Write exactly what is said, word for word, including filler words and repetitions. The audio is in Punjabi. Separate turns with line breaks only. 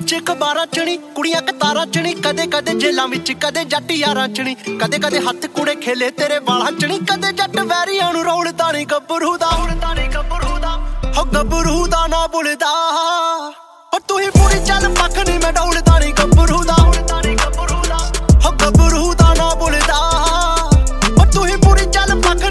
ਵਿੱਚ ਅਖਬਾਰਾਂ ਚ ਨੀ, ਕੁੜੀਆਂ ਕਤਾਰਾਂ ਚ ਨੀ, ਕਦੇ ਕਦੇ ਜੇਲਾਂ ਵਿੱਚ, ਕਦੇ ਜੱਟ ਯਾਰਾਂ ਚ ਨੀ, ਕਦੇ ਕਦੇ ਹੱਥ ਕੁੜੇ ਖੇਲੇ ਤੇਰੇ ਵਾਲਾਂ ਚ ਨੀ, ਕਦੇ ਜੱਟ ਵੈਰੀਆਂ ਨੂੰ ਰੌਲਦਾ ਨੀ ਗੱਭਰੂ ਦਾ, ਰੌਲਦਾ ਨੀ ਗੱਭਰੂ ਦਾ, ਹੋ ਗੱਭਰੂ ਦਾ ਨਾ ਭੁੱਲਦਾ। ਹੋ ਤੂੰ ਹੀ ਪੂਰੀ ਚੱਲ